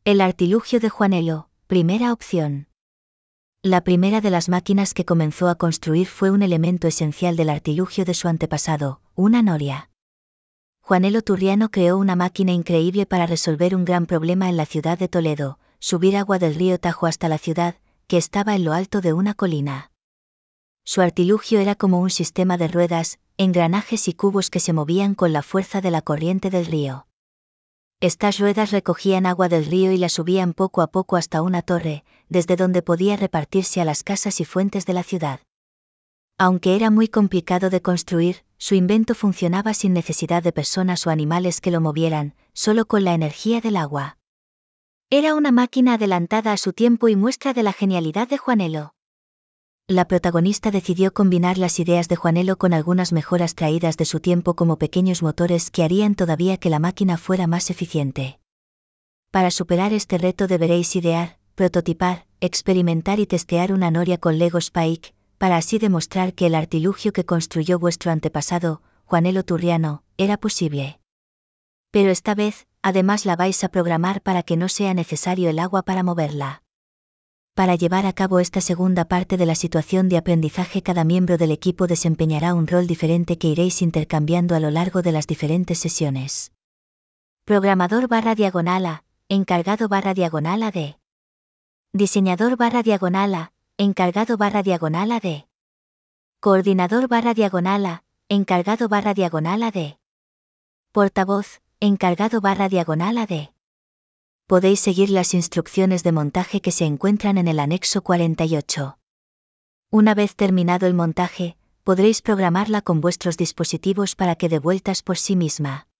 El artilugio de Juanelo, primera opción. La primera de las máquinas que comenzó a construir fue un elemento esencial del artilugio de su antepasado, una noria. Juanelo Turriano creó una máquina increíble para resolver un gran problema en la ciudad de Toledo, subir agua del río Tajo hasta la ciudad, que estaba en lo alto de una colina. Su artilugio era como un sistema de ruedas, engranajes y cubos que se movían con la fuerza de la corriente del río. Estas ruedas recogían agua del río y la subían poco a poco hasta una torre, desde donde podía repartirse a las casas y fuentes de la ciudad. Aunque era muy complicado de construir, su invento funcionaba sin necesidad de personas o animales que lo movieran, solo con la energía del agua. Era una máquina adelantada a su tiempo y muestra de la genialidad de Juanelo. La protagonista decidió combinar las ideas de Juanelo con algunas mejoras traídas de su tiempo como pequeños motores que harían todavía que la máquina fuera más eficiente. Para superar este reto deberéis idear, prototipar, experimentar y testear una noria con Lego Spike, para así demostrar que el artilugio que construyó vuestro antepasado, Juanelo Turriano, era posible. Pero esta vez, además la vais a programar para que no sea necesario el agua para moverla. Para llevar a cabo esta segunda parte de la situación de aprendizaje, cada miembro del equipo desempeñará un rol diferente que iréis intercambiando a lo largo de las diferentes sesiones. Programador /A, encargado /AD. Diseñador /A, encargado /AD. Coordinador /A, encargado /AD. Portavoz, encargado /AD. Podéis seguir las instrucciones de montaje que se encuentran en el anexo 48. Una vez terminado el montaje, podréis programarla con vuestros dispositivos para que dé vueltas por sí misma.